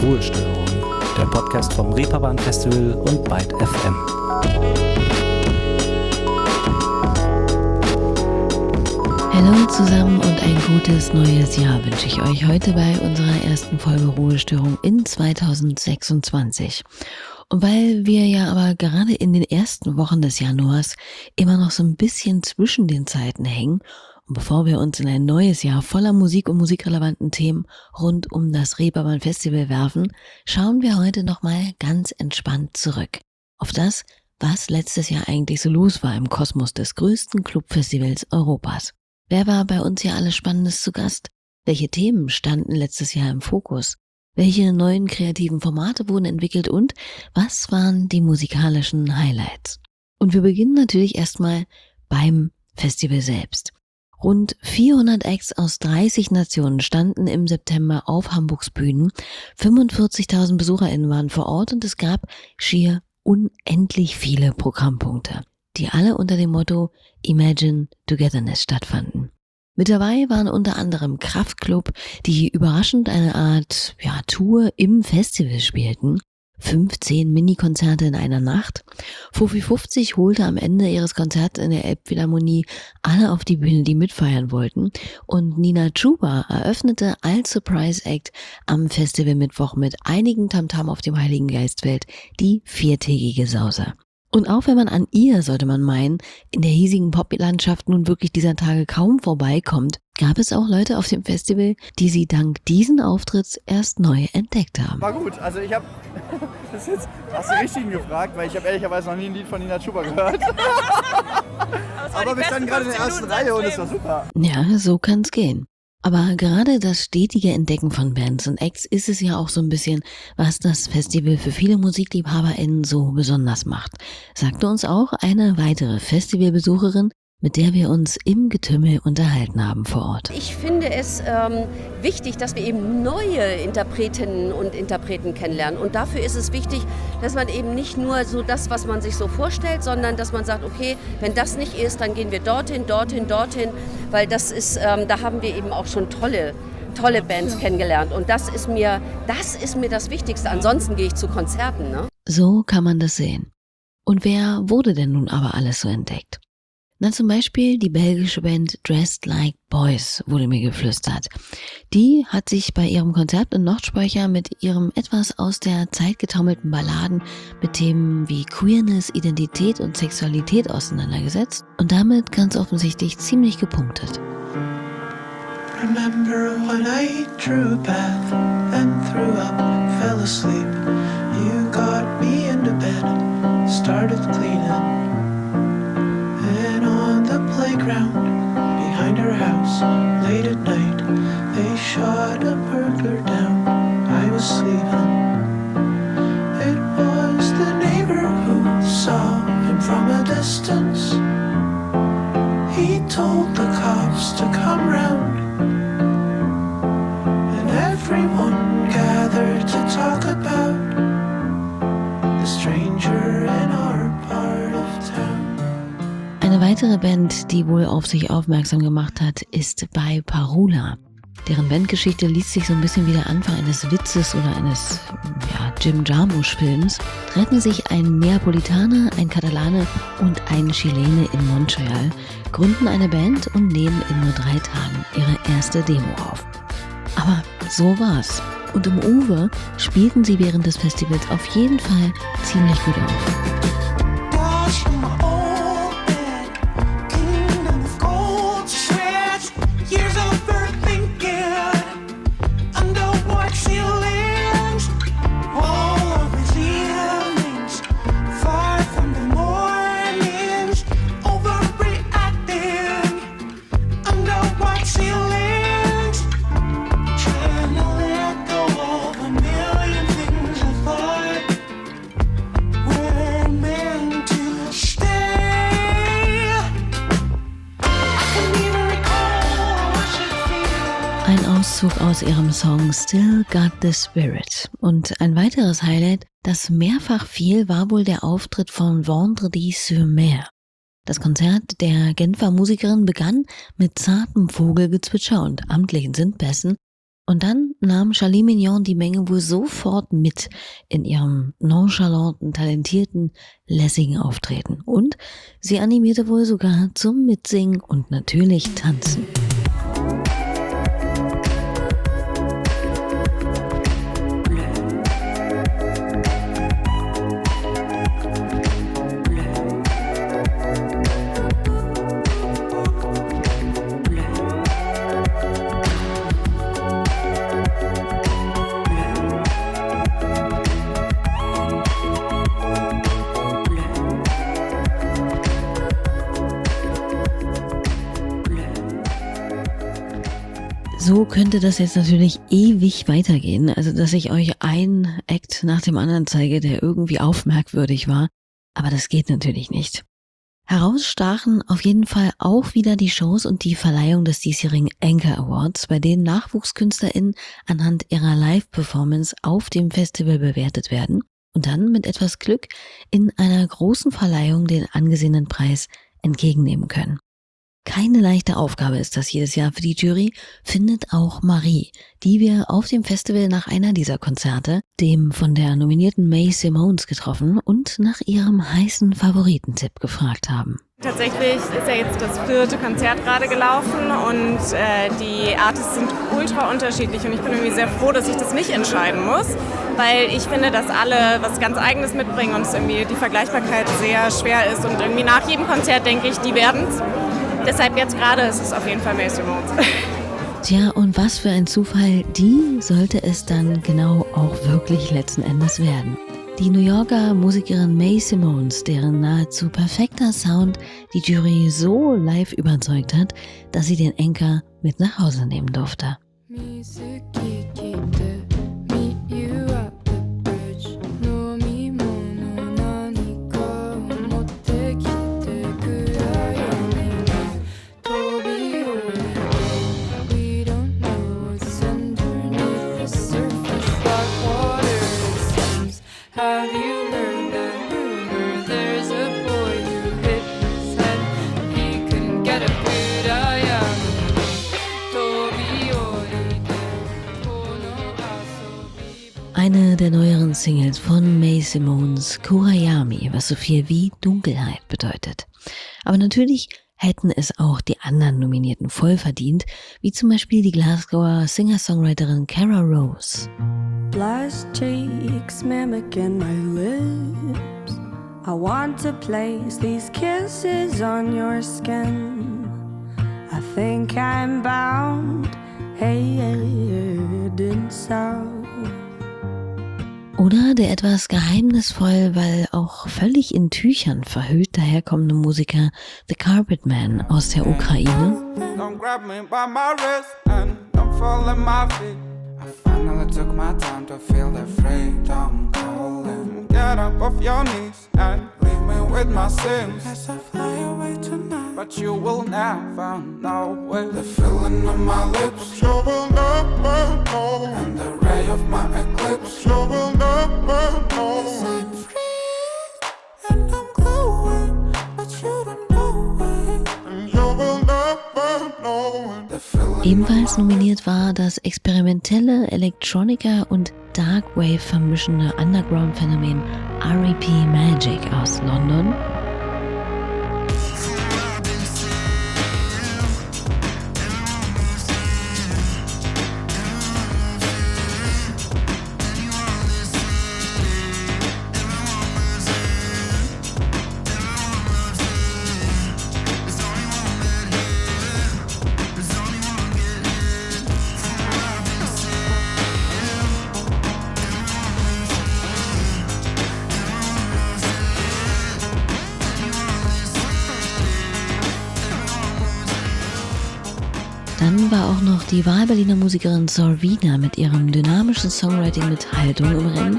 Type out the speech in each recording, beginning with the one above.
Ruhestörung, der Podcast vom Reeperbahn Festival und Byte FM. Hallo zusammen und ein gutes neues Jahr wünsche ich euch heute bei unserer ersten Folge Ruhestörung in 2026. Und weil wir ja aber gerade in den ersten Wochen des Januars immer noch so ein bisschen zwischen den Zeiten hängen und bevor wir uns in ein neues Jahr voller Musik und musikrelevanten Themen rund um das Reeperbahn Festival werfen, schauen wir heute nochmal ganz entspannt zurück auf das, was letztes Jahr eigentlich so los war im Kosmos des größten Clubfestivals Europas. Wer war bei uns hier alles Spannendes zu Gast? Welche Themen standen letztes Jahr im Fokus? Welche neuen kreativen Formate wurden entwickelt und was waren die musikalischen Highlights? Und wir beginnen natürlich erstmal beim Festival selbst. Rund 400 Acts aus 30 Nationen standen im September auf Hamburgs Bühnen. 45.000 BesucherInnen waren vor Ort und es gab schier unendlich viele Programmpunkte, die alle unter dem Motto Imagine Togetherness stattfanden. Mit dabei waren unter anderem Kraftklub, die überraschend eine Art Tour im Festival spielten. 15 Mini-Konzerte in einer Nacht. Fofi50 holte am Ende ihres Konzerts in der Elbphilharmonie alle auf die Bühne, die mitfeiern wollten. Und Nina Chuba eröffnete als Surprise-Act am Festivalmittwoch mit einigen Tamtam auf dem Heiligen Geistfeld die 4-tägige Sause. Und auch wenn man an ihr, sollte man meinen, in der hiesigen Poplandschaft nun wirklich dieser Tage kaum vorbeikommt, gab es auch Leute auf dem Festival, die sie dank diesen Auftritts erst neu entdeckt haben. War gut, also ich habe, das jetzt hast du richtigen gefragt, weil ich habe ehrlicherweise noch nie ein Lied von Nina Chuba gehört. Aber wir standen gerade in der ersten Reihe und es war super. Ja, so kann's gehen. Aber gerade das stetige Entdecken von Bands und Acts ist es ja auch so ein bisschen, was das Festival für viele MusikliebhaberInnen so besonders macht, sagte uns auch eine weitere Festivalbesucherin, mit der wir uns im Getümmel unterhalten haben vor Ort. Ich finde es wichtig, dass wir eben neue Interpretinnen und Interpreten kennenlernen. Und dafür ist es wichtig, dass man eben nicht nur so das, was man sich so vorstellt, sondern dass man sagt, okay, wenn das nicht ist, dann gehen wir dorthin, weil das ist, da haben wir eben auch schon tolle Bands kennengelernt. Und das ist mir das Wichtigste. Ansonsten gehe ich zu Konzerten. Ne? So kann man das sehen. Und wer wurde denn nun aber alles so entdeckt? Na, zum Beispiel die belgische Band Dressed Like Boys, wurde mir geflüstert. Die hat sich bei ihrem Konzert in Nordspeicher mit ihrem etwas aus der Zeit getaumelten Balladen mit Themen wie Queerness, Identität und Sexualität auseinandergesetzt und damit ganz offensichtlich ziemlich gepunktet. Remember when I drew a bath and threw up, fell asleep. You got me into bed, started cleaning. Playground behind our house, late at night, they shot a burglar down. I was sleeping. It was the neighbor who saw him from a distance. He told the cops to come round, and everyone gathered to talk about the stranger in our part of town. Eine weitere Band, die wohl auf sich aufmerksam gemacht hat, ist bei Parula. Deren Bandgeschichte liest sich so ein bisschen wie der Anfang eines Witzes oder eines Jim Jarmusch-Films. Treffen sich ein Neapolitaner, ein Katalane und ein Chilene in Montreal, gründen eine Band und nehmen in nur 3 Tagen ihre erste Demo auf. Aber so war's. Und im Uwe spielten sie während des Festivals auf jeden Fall ziemlich gut auf. Ein Auszug aus ihrem Song Still Got the Spirit. Und ein weiteres Highlight, das mehrfach fiel, war wohl der Auftritt von Vendredi sur Mer. Das Konzert der Genfer Musikerin begann mit zartem Vogelgezwitscher und amtlichen Sindbässen Und dann nahm Charlie Mignon die Menge wohl sofort mit in ihrem nonchalanten, talentierten, lässigen Auftreten. Und sie animierte wohl sogar zum Mitsingen und natürlich Tanzen. So könnte das jetzt natürlich ewig weitergehen, also dass ich euch ein Act nach dem anderen zeige, der irgendwie aufmerkwürdig war, aber das geht natürlich nicht. Herausstachen auf jeden Fall auch wieder die Shows und die Verleihung des diesjährigen Anchor Awards, bei denen NachwuchskünstlerInnen anhand ihrer Live-Performance auf dem Festival bewertet werden und dann mit etwas Glück in einer großen Verleihung den angesehenen Preis entgegennehmen können. Keine leichte Aufgabe ist das jedes Jahr für die Jury, findet auch Marie, die wir auf dem Festival nach einer dieser Konzerte, dem von der nominierten Mae Simones, getroffen und nach ihrem heißen Favoritentipp gefragt haben. Tatsächlich ist ja jetzt das 4. Konzert gerade gelaufen und die Artists sind ultra unterschiedlich und ich bin irgendwie sehr froh, dass ich das nicht entscheiden muss, weil ich finde, dass alle was ganz Eigenes mitbringen und es irgendwie die Vergleichbarkeit sehr schwer ist und irgendwie nach jedem Konzert denke ich, die werden's. Deshalb jetzt gerade ist es auf jeden Fall Mae Simones. Tja, und was für ein Zufall, die sollte es dann genau auch wirklich letzten Endes werden. Die New Yorker Musikerin Mae Simones, deren nahezu perfekter Sound die Jury so live überzeugt hat, dass sie den Anchor mit nach Hause nehmen durfte. Eine der neueren Singles von Mae Simones, Kurayami, was so viel wie Dunkelheit bedeutet. Aber natürlich hätten es auch die anderen Nominierten voll verdient, wie zum Beispiel die Glasgower Singer-Songwriterin Cara Rose. Blush cheeks mimicking my lips. I want to place these kisses on your skin. I think I'm bound, head and soul. Oder der etwas geheimnisvoll, weil auch völlig in Tüchern verhüllt daherkommende Musiker The Carpet Man aus der Ukraine. Don't grab me by my wrist and don't fall in my feet. I finally took my time to feel the freedom calling. Get up off your knees and leave me with my sins. As I fly away tonight, but you will never know it. The feeling of my lips, you will never know. And the ray of my eclipse, you will never know. I'm free and I'm glowing, but you don't know it. And you will never know it. The feeling. Ebenfalls nominiert war das experimentelle Electronica und Darkwave vermischende Underground-Phänomen R.E.P. Magic aus London. Dann war auch noch die Wahlberliner Musikerin Sorvina mit ihrem dynamischen Songwriting mit Haltung im Rennen.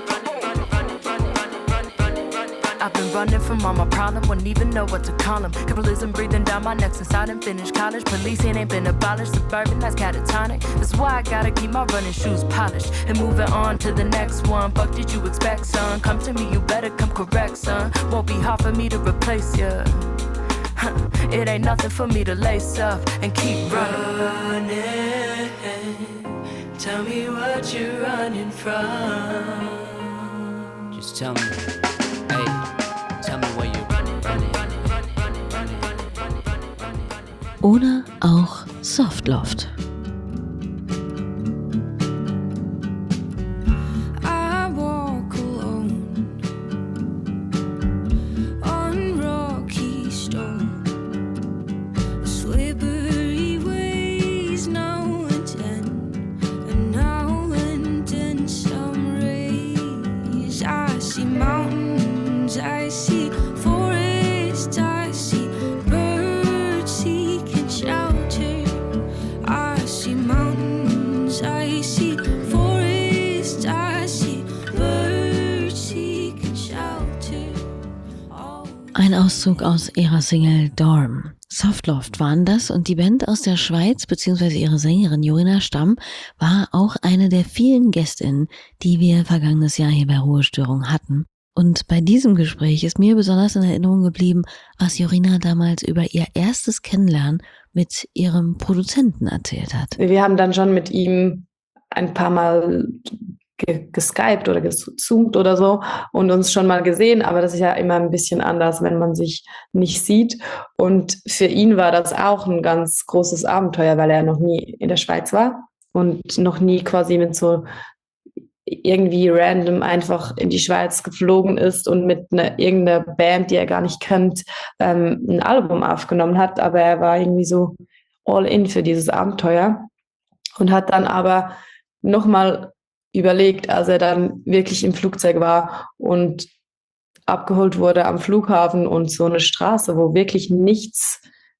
I've been running from all my problems, wouldn't even know what to call them. Capitalism breathing down my neck since I didn't finish college. Policing ain't been abolished, suburban, that's catatonic. That's why I gotta keep my running shoes polished. And moving on to the next one. Fuck did you expect, son? Come to me, you better come correct, son. Won't be hard for me to replace ya. It ain't nothing for me to lace up and keep running Tell me what you're running from. Just tell me, hey, tell me where you're running. Oder auch Softloft. I walk alone on rocky stone, slippery ways now and then some rays. I see mountains, I see forests, I see birds seeking shelter. I see mountains, I see forests, I see birds seeking shelter. Oh. Ein Auszug aus ihrer Single Dorm. Softloft waren das und die Band aus der Schweiz bzw. ihre Sängerin Jorina Stamm war auch eine der vielen GästInnen, die wir vergangenes Jahr hier bei Ruhestörung hatten. Und bei diesem Gespräch ist mir besonders in Erinnerung geblieben, was Jorina damals über ihr erstes Kennenlernen mit ihrem Produzenten erzählt hat. Wir haben dann schon mit ihm ein paar Mal geskypt oder gezoomt oder so und uns schon mal gesehen, aber das ist ja immer ein bisschen anders, wenn man sich nicht sieht. Und für ihn war das auch ein ganz großes Abenteuer, weil er noch nie in der Schweiz war und noch nie quasi mit so irgendwie random einfach in die Schweiz geflogen ist und mit irgendeiner Band, die er gar nicht kennt, ein Album aufgenommen hat. Aber er war irgendwie so all in für dieses Abenteuer und hat dann aber nochmal überlegt, als er dann wirklich im Flugzeug war und abgeholt wurde am Flughafen und so eine Straße, wo wirklich nichts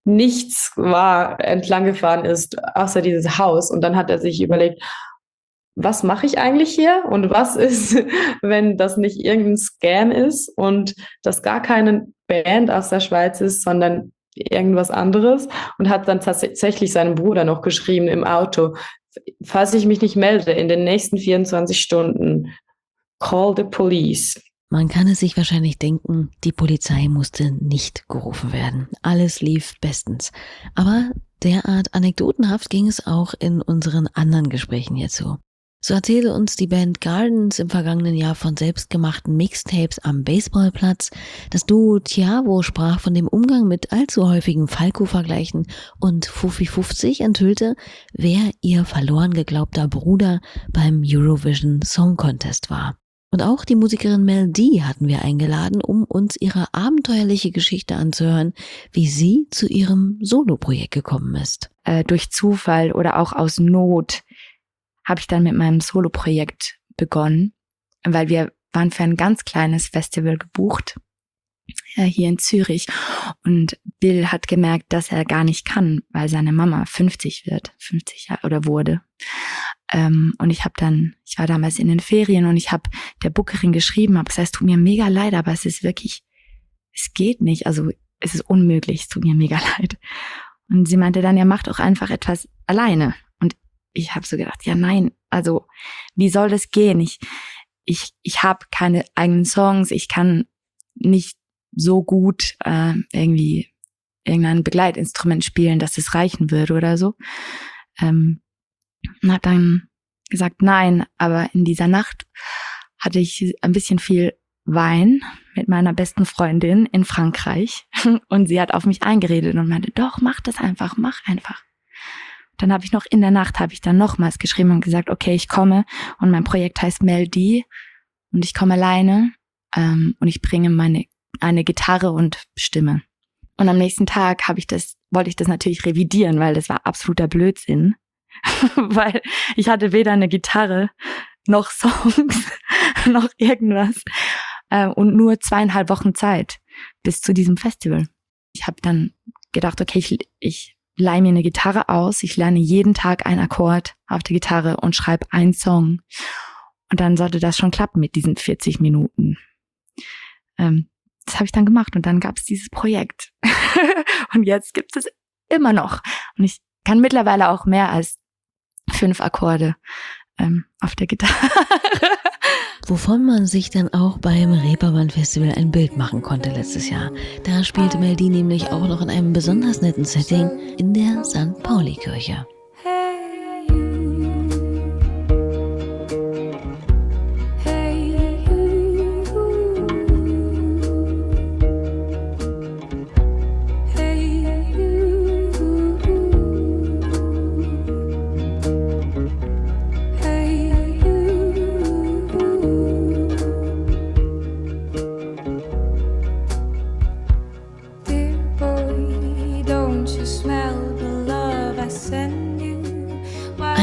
war, entlang gefahren ist, außer dieses Haus. Und dann hat er sich überlegt, was mache ich eigentlich hier und was ist, wenn das nicht irgendein Scam ist und das gar keine Band aus der Schweiz ist, sondern irgendwas anderes, und hat dann tatsächlich seinem Bruder noch geschrieben im Auto: Falls ich mich nicht melde in den nächsten 24 Stunden, call the police. Man kann es sich wahrscheinlich denken, die Polizei musste nicht gerufen werden. Alles lief bestens. Aber derart anekdotenhaft ging es auch in unseren anderen Gesprächen hierzu. So erzählte uns die Band Gardens im vergangenen Jahr von selbstgemachten Mixtapes am Baseballplatz. Das Duo Tiavo sprach von dem Umgang mit allzu häufigen Falco-Vergleichen und Fuffi 50 enthüllte, wer ihr verloren geglaubter Bruder beim Eurovision Song Contest war. Und auch die Musikerin Mel D hatten wir eingeladen, um uns ihre abenteuerliche Geschichte anzuhören, wie sie zu ihrem Soloprojekt gekommen ist. Durch Zufall oder auch aus Not habe ich dann mit meinem Soloprojekt begonnen, weil wir waren für ein ganz kleines Festival gebucht, hier in Zürich. Und Bill hat gemerkt, dass er gar nicht kann, weil seine Mama 50 Jahre oder wurde. Und ich war damals in den Ferien und ich habe der Bookerin geschrieben, habe gesagt, es tut mir mega leid, aber es geht nicht, also es ist unmöglich, es tut mir mega leid. Und sie meinte dann, ja, mach doch einfach etwas alleine. Und ich habe so gedacht, ja nein, also wie soll das gehen? Ich habe keine eigenen Songs, ich kann nicht so gut irgendwie irgendein Begleitinstrument spielen, dass es reichen würde oder so. Und hat dann gesagt, nein, aber in dieser Nacht hatte ich ein bisschen viel Wein mit meiner besten Freundin in Frankreich und sie hat auf mich eingeredet und meinte, doch, mach das einfach, mach einfach. Dann habe ich in der Nacht nochmals geschrieben und gesagt, okay, ich komme und mein Projekt heißt Mel D und ich komme alleine und ich bringe eine Gitarre und Stimme. Und am nächsten Tag wollte ich das natürlich revidieren, weil das war absoluter Blödsinn. Weil ich hatte weder eine Gitarre noch Songs noch irgendwas und nur 2,5 Wochen Zeit bis zu diesem Festival. Ich habe dann gedacht, okay, ich leihe mir eine Gitarre aus, ich lerne jeden Tag einen Akkord auf der Gitarre und schreibe einen Song und dann sollte das schon klappen mit diesen 40 Minuten. Das habe ich dann gemacht und dann gab es dieses Projekt und jetzt gibt es immer noch und ich kann mittlerweile auch mehr als 5 Akkorde auf der Gitarre. Wovon man sich dann auch beim Reeperbahn-Festival ein Bild machen konnte letztes Jahr. Da spielte Mel D nämlich auch noch in einem besonders netten Setting in der St. Pauli-Kirche. Hey, you.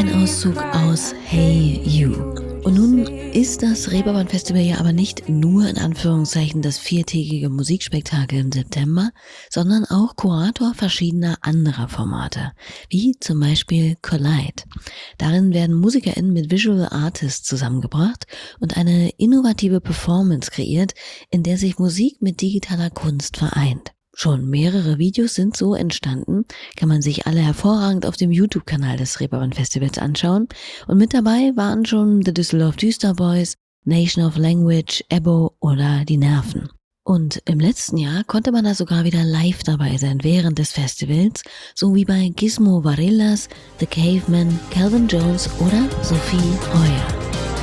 Ein Auszug aus Hey You. Und nun ist das Reeperbahn-Festival ja aber nicht nur in Anführungszeichen das 4-tägige Musikspektakel im September, sondern auch Kurator verschiedener anderer Formate, wie zum Beispiel Collide. Darin werden MusikerInnen mit Visual Artists zusammengebracht und eine innovative Performance kreiert, in der sich Musik mit digitaler Kunst vereint. Schon mehrere Videos sind so entstanden, kann man sich alle hervorragend auf dem YouTube-Kanal des Reeperbahn-Festivals anschauen. Und mit dabei waren schon The Düsseldorf Düsterboys, Nation of Language, Ebbo oder Die Nerven. Und im letzten Jahr konnte man da sogar wieder live dabei sein während des Festivals, so wie bei Gizmo Varillas, The Caveman, Calvin Jones oder Sophie Heuer.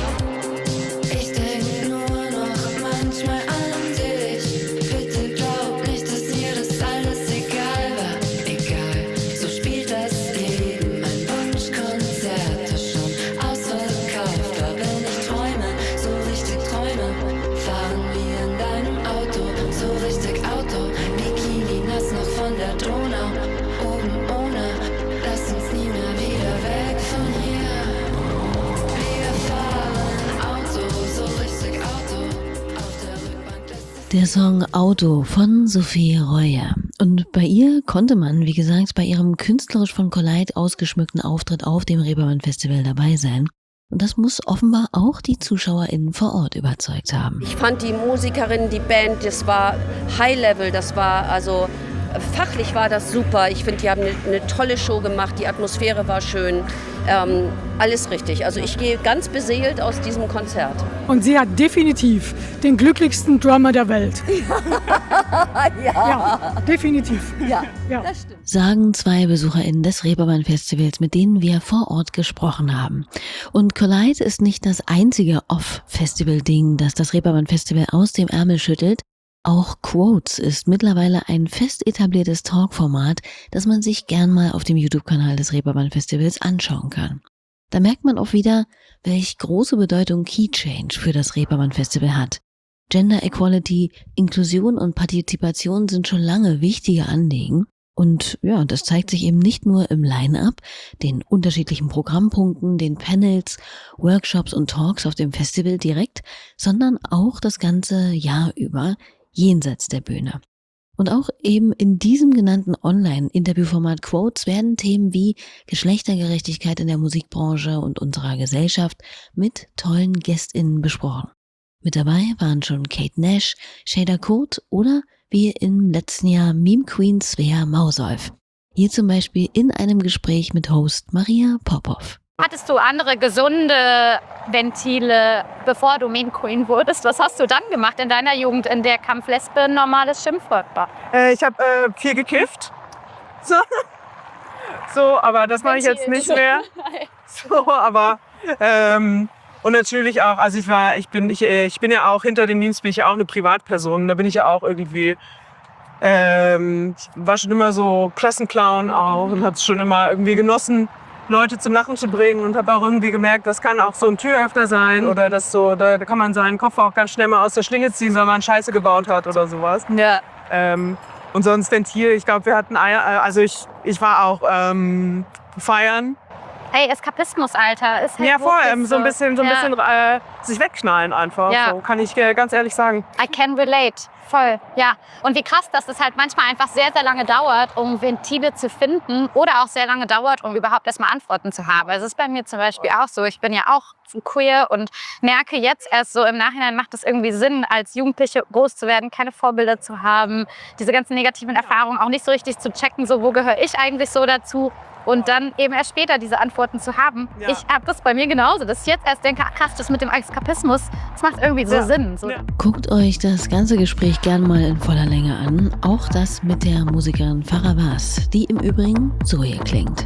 Der Song Auto von Sophie Reuer. Und bei ihr konnte man, wie gesagt, bei ihrem künstlerisch von Collide ausgeschmückten Auftritt auf dem Reeperbahn-Festival dabei sein. Und das muss offenbar auch die ZuschauerInnen vor Ort überzeugt haben. Ich fand die Musikerinnen, die Band, das war High-Level, das war also fachlich war das super. Ich finde, die haben eine tolle Show gemacht, die Atmosphäre war schön, alles richtig. Also ich gehe ganz beseelt aus diesem Konzert. Und sie hat definitiv den glücklichsten Drummer der Welt. Ja, definitiv. Ja, das stimmt. Sagen zwei BesucherInnen des Reeperbahn-Festivals, mit denen wir vor Ort gesprochen haben. Und Collide ist nicht das einzige Off-Festival-Ding, das das Reeperbahn-Festival aus dem Ärmel schüttelt. Auch Quotes ist mittlerweile ein fest etabliertes Talkformat, das man sich gern mal auf dem YouTube-Kanal des Reeperbahn-Festivals anschauen kann. Da merkt man auch wieder, welch große Bedeutung Key Change für das Reeperbahn-Festival hat. Gender Equality, Inklusion und Partizipation sind schon lange wichtige Anliegen. Und ja, das zeigt sich eben nicht nur im Line-Up, den unterschiedlichen Programmpunkten, den Panels, Workshops und Talks auf dem Festival direkt, sondern auch das ganze Jahr über jenseits der Bühne. Und auch eben in diesem genannten Online-Interviewformat Quotes werden Themen wie Geschlechtergerechtigkeit in der Musikbranche und unserer Gesellschaft mit tollen GästInnen besprochen. Mit dabei waren schon Kate Nash, Shader Code oder wie im letzten Jahr Meme Queen Svea Mausolf. Hier zum Beispiel in einem Gespräch mit Host Maria Popov. Hattest du andere gesunde Ventile, bevor du Meme Queen wurdest? Was hast du dann gemacht in deiner Jugend, in der Kampf Lesbe ein normales Schimpfwort war? Ich habe viel gekifft. So, aber das mache ich jetzt nicht mehr. So, aber und natürlich auch, also ich bin ja auch hinter den Memes bin ich ja auch eine Privatperson. Da bin ich ja auch irgendwie ich war schon immer so Klassenclown auch und habe es schon immer irgendwie genossen, Leute zum Lachen zu bringen, und habe auch irgendwie gemerkt, das kann auch so ein Türöffner sein oder das so, da kann man seinen Kopf auch ganz schnell mal aus der Schlinge ziehen, wenn man Scheiße gebaut hat oder sowas. Ja. Und sonst Ventil, ich glaube, wir hatten also ich war auch feiern. Hey, Eskapismus, Alter. Ist halt ja, vor allem so ein bisschen sich wegknallen einfach. Ja. So, kann ich ganz ehrlich sagen. I can relate. Voll, ja. Und wie krass, dass es halt manchmal einfach sehr, sehr lange dauert, um Ventile zu finden oder auch sehr lange dauert, um überhaupt erstmal Antworten zu haben. Also es ist bei mir zum Beispiel auch so. Ich bin ja auch queer und merke jetzt erst so im Nachhinein, macht es irgendwie Sinn, als Jugendliche groß zu werden, keine Vorbilder zu haben, diese ganzen negativen Erfahrungen auch nicht so richtig zu checken, so wo gehöre ich eigentlich so dazu. Und dann eben erst später diese Antworten zu haben. Ja. Ich habe das bei mir genauso, dass ich jetzt erst denke, ach krass, das mit dem Eskapismus, das macht irgendwie so Sinn. So. Ja. Guckt euch das ganze Gespräch gern mal in voller Länge an. Auch das mit der Musikerin Farah Bas, die im Übrigen so hier klingt.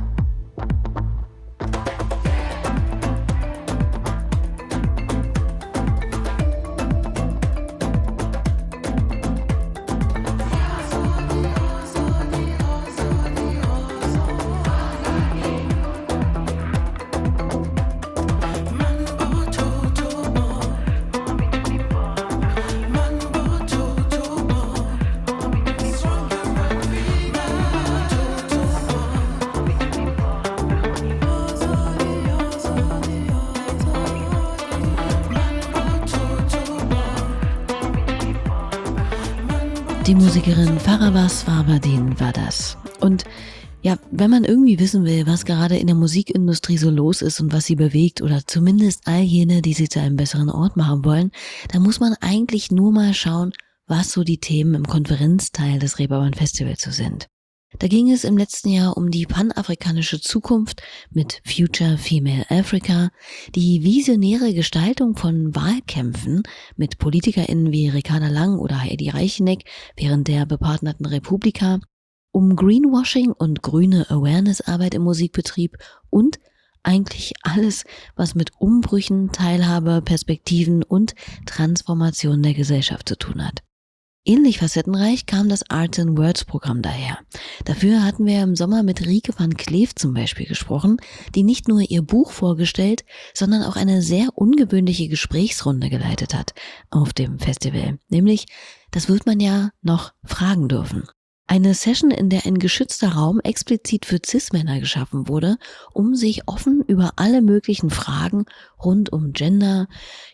Die Musikerin Farawas Farberdin war das. Und ja, wenn man irgendwie wissen will, was gerade in der Musikindustrie so los ist und was sie bewegt oder zumindest all jene, die sie zu einem besseren Ort machen wollen, dann muss man eigentlich nur mal schauen, was so die Themen im Konferenzteil des Reeperbahn Festivals so sind. Da ging es im letzten Jahr um die panafrikanische Zukunft mit Future Female Africa, die visionäre Gestaltung von Wahlkämpfen mit PolitikerInnen wie Ricarda Lang oder Heidi Reicheneck während der bepartnerten Republika, um Greenwashing und grüne Awareness-Arbeit im Musikbetrieb und eigentlich alles, was mit Umbrüchen, Teilhabe, Perspektiven und Transformation der Gesellschaft zu tun hat. Ähnlich facettenreich kam das Arts and Words Programm daher. Dafür hatten wir im Sommer mit Rieke van Kleef zum Beispiel gesprochen, die nicht nur ihr Buch vorgestellt, sondern auch eine sehr ungewöhnliche Gesprächsrunde geleitet hat auf dem Festival. Nämlich, das wird man ja noch fragen dürfen. Eine Session, in der ein geschützter Raum explizit für Cis-Männer geschaffen wurde, um sich offen über alle möglichen Fragen rund um Gender,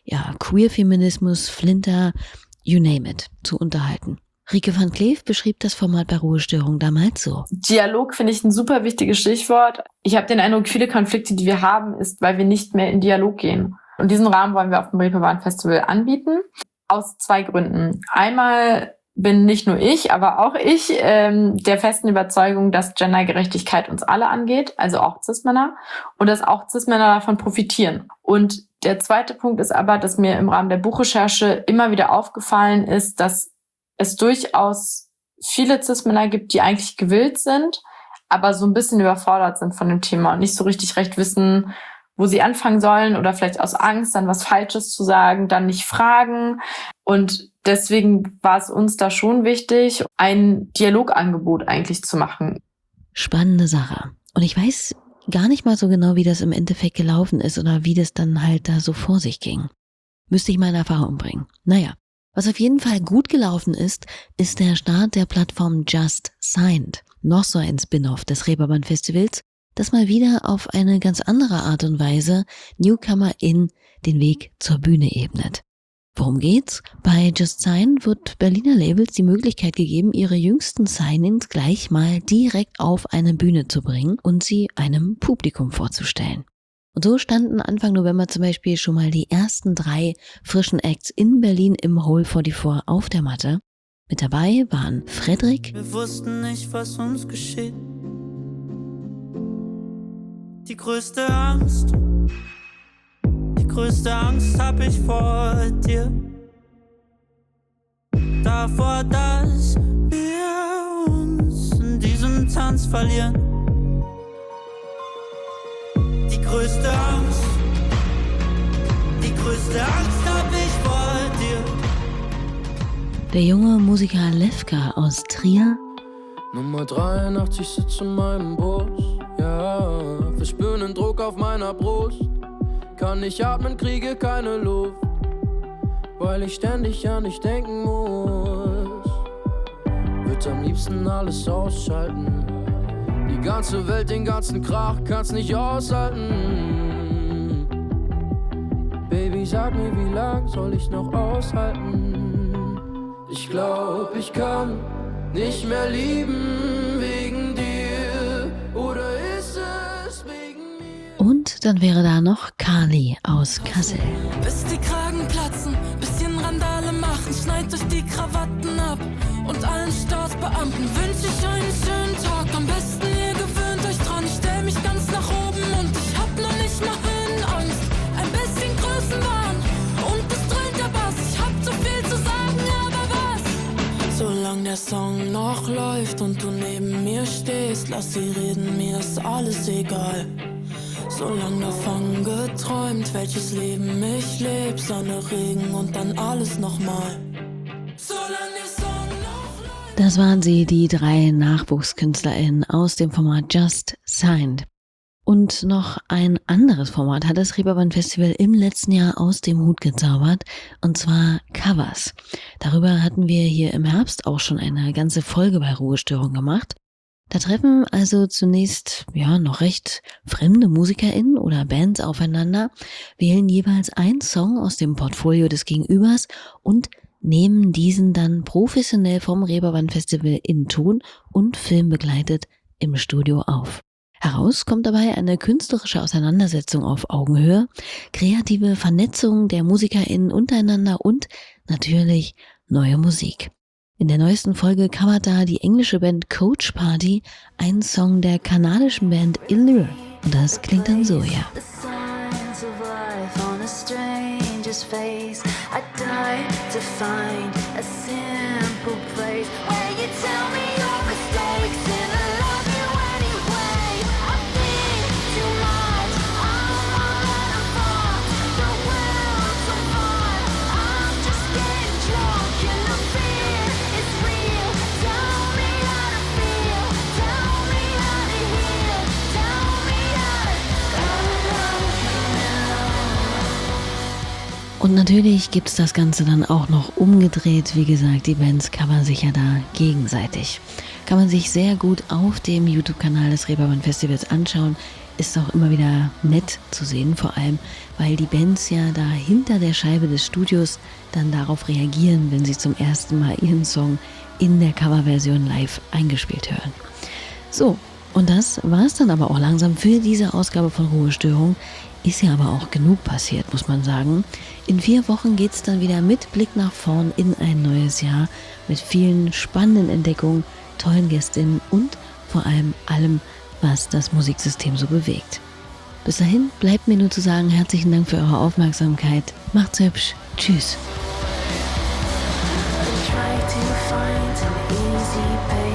Queer-Feminismus, Flinter, you name it, zu unterhalten. Rieke van Kleef beschrieb das Format bei Ruhestörung damals so. Dialog finde ich ein super wichtiges Stichwort. Ich habe den Eindruck, viele Konflikte, die wir haben, ist, weil wir nicht mehr in Dialog gehen. Und diesen Rahmen wollen wir auf dem Reeperbahn Festival anbieten. Aus 2 Gründen. Einmal bin nicht nur ich, aber auch ich der festen Überzeugung, dass Gendergerechtigkeit uns alle angeht, also auch Cis-Männer, und dass auch Cis-Männer davon profitieren. Und der zweite Punkt ist aber, dass mir im Rahmen der Buchrecherche immer wieder aufgefallen ist, dass es durchaus viele Cis-Männer gibt, die eigentlich gewillt sind, aber so ein bisschen überfordert sind von dem Thema und nicht so richtig recht wissen, wo sie anfangen sollen oder vielleicht aus Angst, dann was Falsches zu sagen, dann nicht fragen. Und deswegen war es uns da schon wichtig, ein Dialogangebot eigentlich zu machen. Spannende Sache. Und ich weiß gar nicht mal so genau, wie das im Endeffekt gelaufen ist oder wie das dann halt da so vor sich ging. Müsste ich mal in Erfahrung bringen. Naja, was auf jeden Fall gut gelaufen ist der Start der Plattform Just Signed. Noch so ein Spin-off des Reeperbahn Festivals, das mal wieder auf eine ganz andere Art und Weise NewcomerInnen den Weg zur Bühne ebnet. Worum geht's? Bei Just Sign wird Berliner Labels die Möglichkeit gegeben, ihre jüngsten Signings gleich mal direkt auf eine Bühne zu bringen und sie einem Publikum vorzustellen. Und so standen Anfang November zum Beispiel schon mal die ersten 3 frischen Acts in Berlin im Hole 44 auf der Matte. Mit dabei waren Frederik. Wir wussten nicht, was uns geschieht. Die größte Angst hab ich vor dir. Davor, dass wir uns in diesem Tanz verlieren. Die größte Angst hab ich vor dir. Der junge Musiker Lefka aus Trier. Nummer 83 sitzt in meinem Bus, ja, verspüren den Druck auf meiner Brust. Kann nicht atmen, kriege keine Luft, weil ich ständig an dich denken muss. Würd am liebsten alles ausschalten, die ganze Welt, den ganzen Krach, kann's nicht aushalten. Baby, sag mir, wie lang soll ich noch aushalten? Ich glaub, ich kann nicht mehr lieben wegen dir, oder ist es wegen mir? Und dann wäre da noch Kali aus Kassel. Bis die Kragen platzen, bisschen Randale machen, schneid euch die Krawatten ab und allen Staatsbeamten wünsch ich einen schönen Tag. Am besten ihr gewöhnt euch dran, ich stell mich ganz nach oben und ich hab noch nicht mal Höhenangst. Ein bisschen Größenwahn und es dröhnt der Bass, ich hab zu viel zu sagen, aber was? Solange der Song noch läuft und du neben mir stehst, lass sie reden, mir ist alles egal. So lang davon geträumt, welches Leben ich leb, Sonne, Regen und dann alles nochmal. Das waren sie, die 3 NachwuchskünstlerInnen aus dem Format Just Signed. Und noch ein anderes Format hat das Reeperbahn Festival im letzten Jahr aus dem Hut gezaubert, und zwar Covers. Darüber hatten wir hier im Herbst auch schon eine ganze Folge bei Ruhestörung gemacht. Da treffen also zunächst noch recht fremde MusikerInnen oder Bands aufeinander, wählen jeweils einen Song aus dem Portfolio des Gegenübers und nehmen diesen dann professionell vom Reeperbahn Festival in Ton und Film begleitet im Studio auf. Heraus kommt dabei eine künstlerische Auseinandersetzung auf Augenhöhe, kreative Vernetzung der MusikerInnen untereinander und natürlich neue Musik. In der neuesten Folge covert da die englische Band Coach Party einen Song der kanadischen Band Illure. Und das klingt dann so, ja. Und natürlich gibt's das Ganze dann auch noch umgedreht. Wie gesagt, die Bands covern sich ja da gegenseitig. Kann man sich sehr gut auf dem YouTube-Kanal des Reeperbahn Festivals anschauen. Ist auch immer wieder nett zu sehen, vor allem, weil die Bands ja da hinter der Scheibe des Studios dann darauf reagieren, wenn sie zum ersten Mal ihren Song in der Coverversion live eingespielt hören. So, und das war's dann aber auch langsam für diese Ausgabe von Ruhestörung. Ist ja aber auch genug passiert, muss man sagen. In 4 Wochen geht's dann wieder mit Blick nach vorn in ein neues Jahr mit vielen spannenden Entdeckungen, tollen Gästinnen und vor allem, was das Musiksystem so bewegt. Bis dahin bleibt mir nur zu sagen, herzlichen Dank für eure Aufmerksamkeit. Macht's hübsch. Tschüss. Try to find an easy pace.